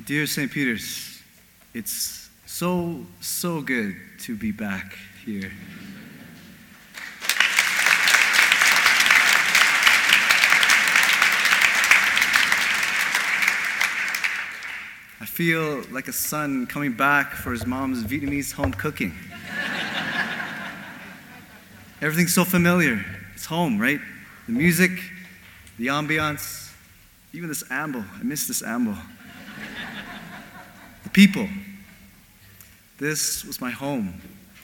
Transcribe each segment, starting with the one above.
Dear St. Peter's, it's so good to be back here. I feel like a son coming back for his mom's Vietnamese home cooking. Everything's so familiar. It's home, right? The music, the ambiance, even this amble. I miss this amble. The people. This was my home.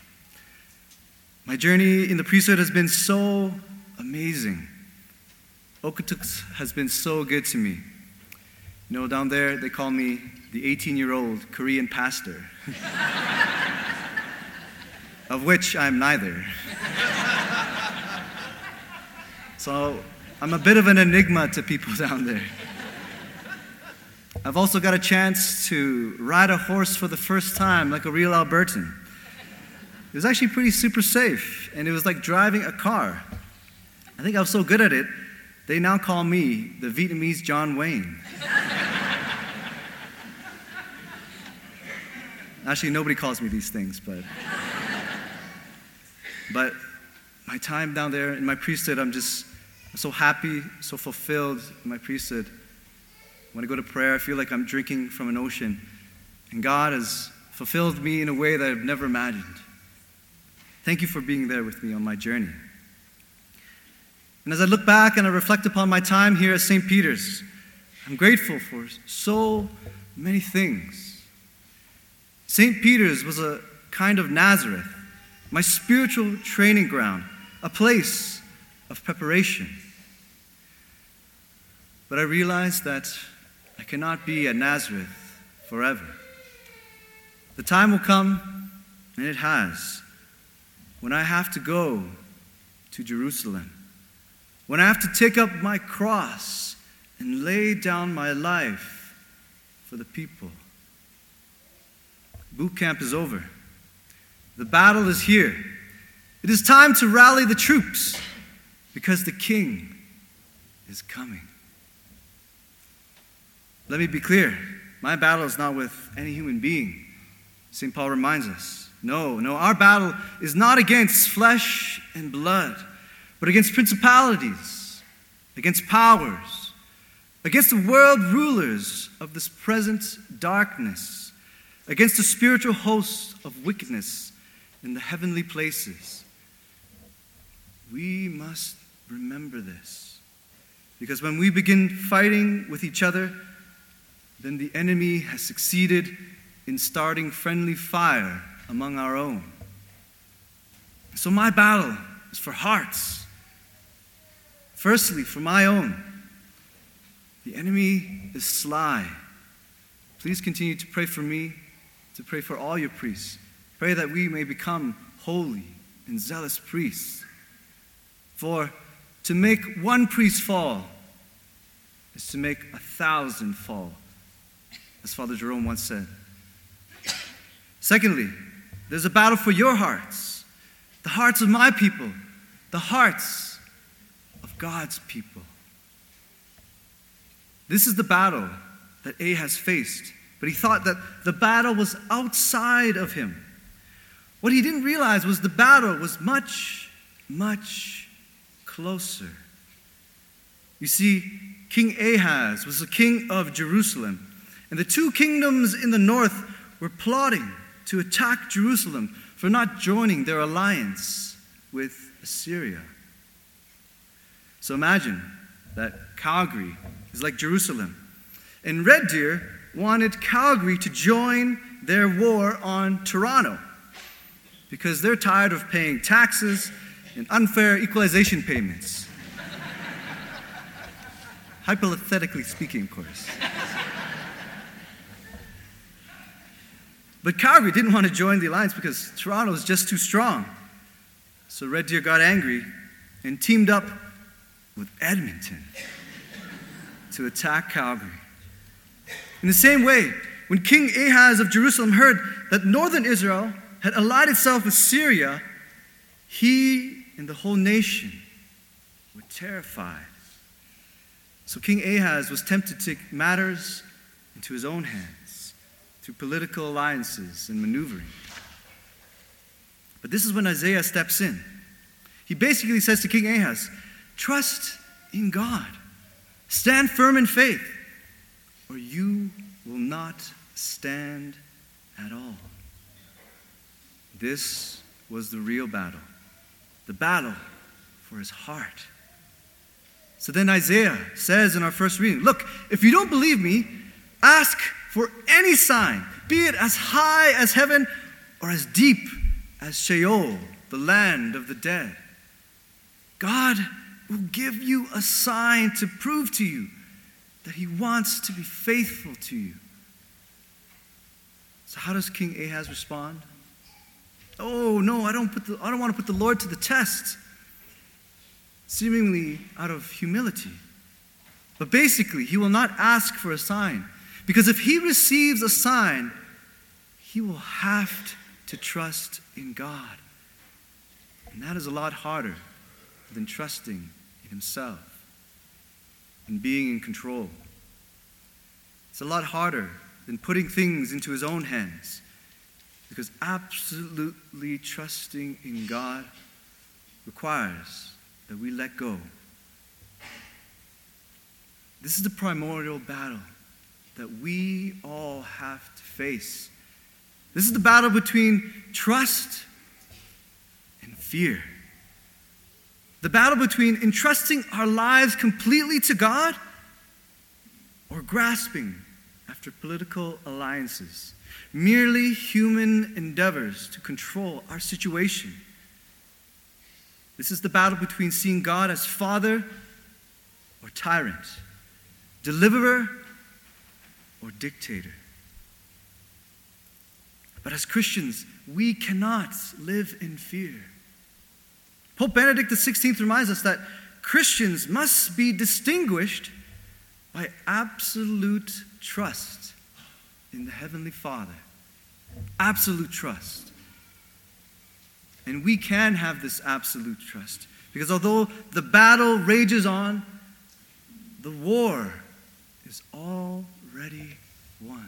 My journey in the priesthood has been so amazing. Okotoks has been so good to me. You know, down there, they call me the 18-year-old Korean pastor, of which I'm neither. So I'm a bit of an enigma to people down there. I've also got a chance to ride a horse for the first time like a real Albertan. It was actually pretty super safe, and it was like driving a car. I think I was so good at it, they now call me the Vietnamese John Wayne. Actually, nobody calls me these things, but my time down there in my priesthood, I'm so happy, so fulfilled in my priesthood. When I go to prayer, I feel like I'm drinking from an ocean, and God has fulfilled me in a way that I've never imagined. Thank you for being there with me on my journey. And as I look back and I reflect upon my time here at St. Peter's, I'm grateful for so many things. St. Peter's was a kind of Nazareth, my spiritual training ground, a place of preparation. But I realized that I cannot be at Nazareth forever. The time will come, and it has, when I have to go to Jerusalem, when I have to take up my cross and lay down my life for the people. Boot camp is over. The battle is here. It is time to rally the troops because the King is coming. Let me be clear. My battle is not with any human being. St. Paul reminds us. No, our battle is not against flesh and blood, but against principalities, against powers, against the world rulers of this present darkness, against the spiritual hosts of wickedness in the heavenly places. We must remember this, because when we begin fighting with each other, then the enemy has succeeded in starting friendly fire among our own. So my battle is for hearts. Firstly, for my own. The enemy is sly. Please continue to pray for me, to pray for all your priests. Pray that we may become holy and zealous priests. For to make one priest fall is to make 1,000 fall, as Father Jerome once said. Secondly, there's a battle for your hearts, the hearts of my people, the hearts of God's people. This is the battle that Ahaz faced, but he thought that the battle was outside of him. What he didn't realize was the battle was much, much closer. You see, King Ahaz was the king of Jerusalem, and the two kingdoms in the north were plotting to attack Jerusalem for not joining their alliance with Assyria. So imagine that Calgary is like Jerusalem, and Red Deer wanted Calgary to join their war on Toronto because they're tired of paying taxes and unfair equalization payments. Hypothetically speaking, of course. But Calgary didn't want to join the alliance because Toronto was just too strong. So Red Deer got angry and teamed up with Edmonton to attack Calgary. In the same way, when King Ahaz of Jerusalem heard that northern Israel had allied itself with Syria, he and the whole nation were terrified. So King Ahaz was tempted to take matters into his own hands through political alliances and maneuvering. But this is when Isaiah steps in. He basically says to King Ahaz, trust in God. Stand firm in faith, or you will not stand at all. This was the real battle, the battle for his heart. So then Isaiah says in our first reading, look, if you don't believe me, ask for any sign, be it as high as heaven or as deep as Sheol, the land of the dead. God will give you a sign to prove to you that he wants to be faithful to you. So how does King Ahaz respond? Oh, no, I don't want to put the Lord to the test. Seemingly out of humility. But basically, he will not ask for a sign. Because if he receives a sign, he will have to trust in God. And that is a lot harder than trusting in himself and being in control. It's a lot harder than putting things into his own hands, because absolutely trusting in God requires that we let go. This is the primordial battle that we all have to face. This is the battle between trust and fear. The battle between entrusting our lives completely to God or grasping after political alliances, merely human endeavors to control our situation. This is the battle between seeing God as Father or tyrant, deliverer or dictator. But as Christians, we cannot live in fear. Pope Benedict XVI reminds us that Christians must be distinguished by absolute trust in the Heavenly Father. Absolute trust. And we can have this absolute trust, because although the battle rages on, the war is already won.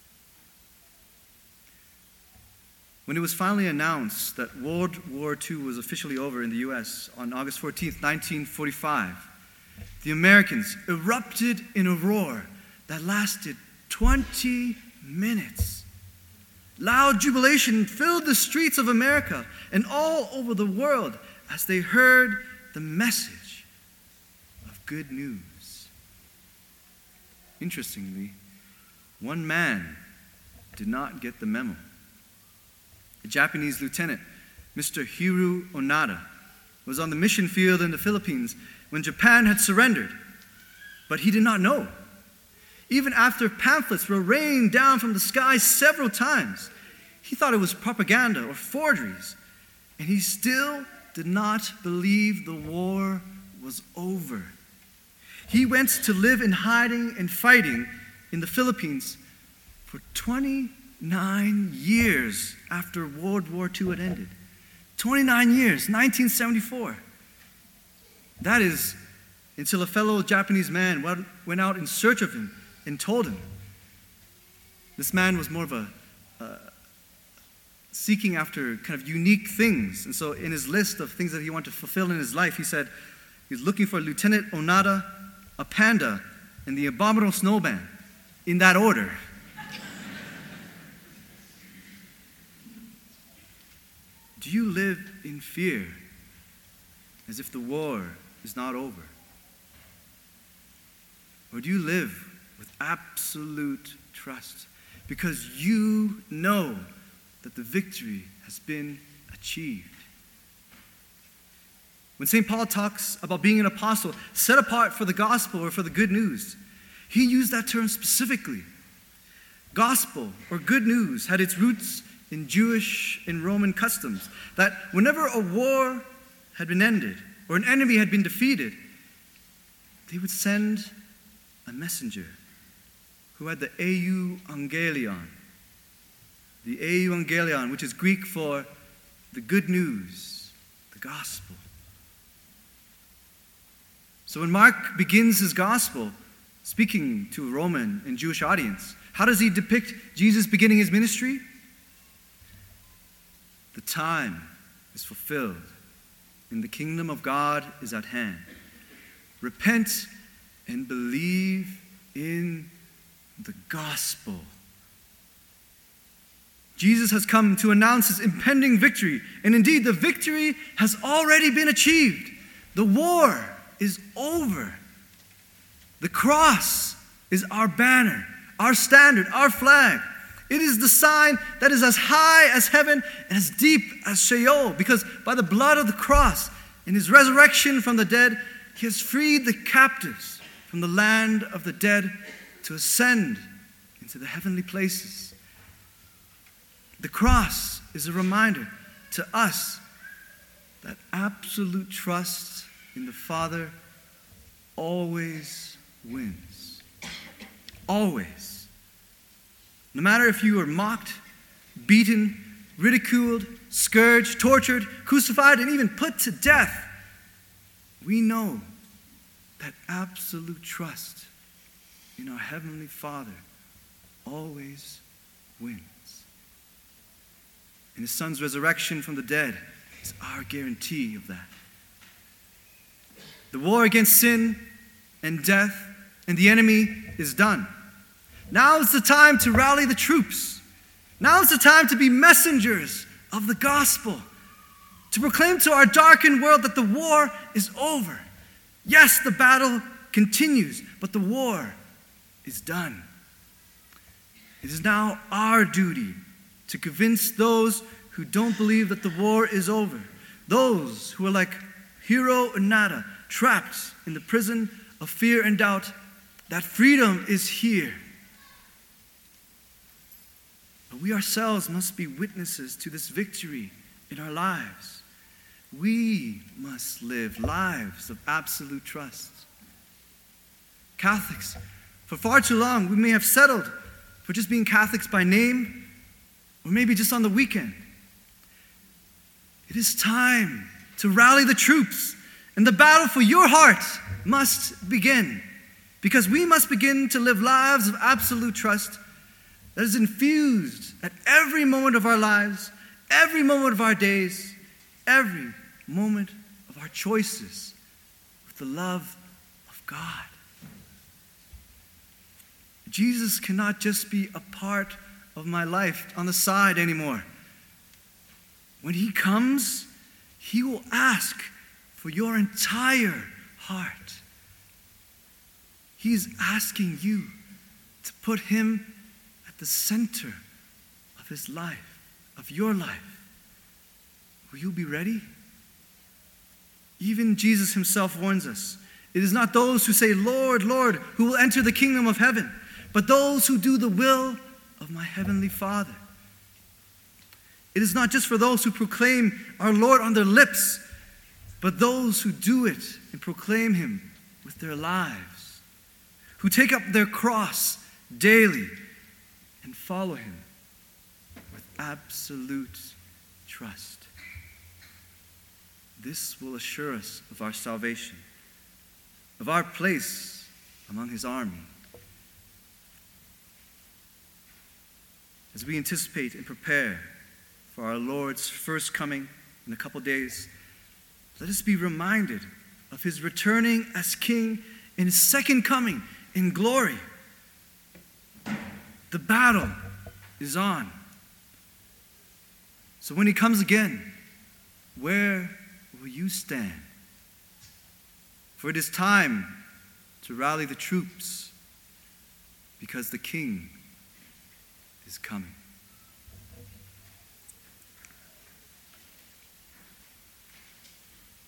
When it was finally announced that World War II was officially over in the U.S. on August 14th, 1945, the Americans erupted in a roar that lasted 20 minutes. Loud jubilation filled the streets of America and all over the world as they heard the message of good news. Interestingly, one man did not get the memo. A Japanese lieutenant, Mr. Hiro Onada, was on the mission field in the Philippines when Japan had surrendered, but he did not know. Even after pamphlets were rained down from the sky several times, he thought it was propaganda or forgeries, and he still did not believe the war was over. He went to live in hiding and fighting in the Philippines for 29 years after World War II had ended. 29 years, 1974. That is until a fellow Japanese man went out in search of him and told him. This man was more of a seeking after kind of unique things. And so in his list of things that he wanted to fulfill in his life, he said he's looking for Lieutenant Onada, a panda, and the abominable snowman, in that order. Do you live in fear as if the war is not over? Or do you live with absolute trust because you know that the victory has been achieved? When St. Paul talks about being an apostle set apart for the gospel or for the good news, he used that term specifically. Gospel or good news had its roots in Jewish and Roman customs, that whenever a war had been ended or an enemy had been defeated, they would send a messenger who had the euangelion. The euangelion, which is Greek for the good news, the gospel. So when Mark begins his gospel, speaking to a Roman and Jewish audience. How does he depict Jesus beginning his ministry? The time is fulfilled, and the kingdom of God is at hand. Repent and believe in the gospel. Jesus has come to announce his impending victory, and indeed the victory has already been achieved. The war is over. The cross is our banner, our standard, our flag. It is the sign that is as high as heaven and as deep as Sheol, because by the blood of the cross and his resurrection from the dead, he has freed the captives from the land of the dead to ascend into the heavenly places. The cross is a reminder to us that absolute trust in the Father always wins. Always. No matter if you are mocked, beaten, ridiculed, scourged, tortured, crucified, and even put to death, we know that absolute trust in our Heavenly Father always wins. And his Son's resurrection from the dead is our guarantee of that. The war against sin and death and the enemy is done. Now is the time to rally the troops. Now is the time to be messengers of the gospel, to proclaim to our darkened world that the war is over. Yes, the battle continues, but the war is done. It is now our duty to convince those who don't believe that the war is over, those who are like Hiro Inada, trapped in the prison of fear and doubt, that freedom is here. But we ourselves must be witnesses to this victory in our lives. We must live lives of absolute trust. Catholics, for far too long, we may have settled for just being Catholics by name, or maybe just on the weekend. It is time to rally the troops, and the battle for your heart must begin, because we must begin to live lives of absolute trust that is infused at every moment of our lives, every moment of our days, every moment of our choices with the love of God. Jesus cannot just be a part of my life on the side anymore. When he comes, he will ask for your entire heart. He's asking you to put him at the center of his life, of your life. Will you be ready? Even Jesus himself warns us. It is not those who say, Lord, Lord, who will enter the kingdom of heaven, but those who do the will of my heavenly Father. It is not just for those who proclaim our Lord on their lips, but those who do it and proclaim him with their lives, who take up their cross daily and follow him with absolute trust. This will assure us of our salvation, of our place among his army. As we anticipate and prepare for our Lord's first coming in a couple days, let us be reminded of his returning as king in his second coming in glory. The battle is on. So when he comes again, where will you stand? For it is time to rally the troops, because the king is coming.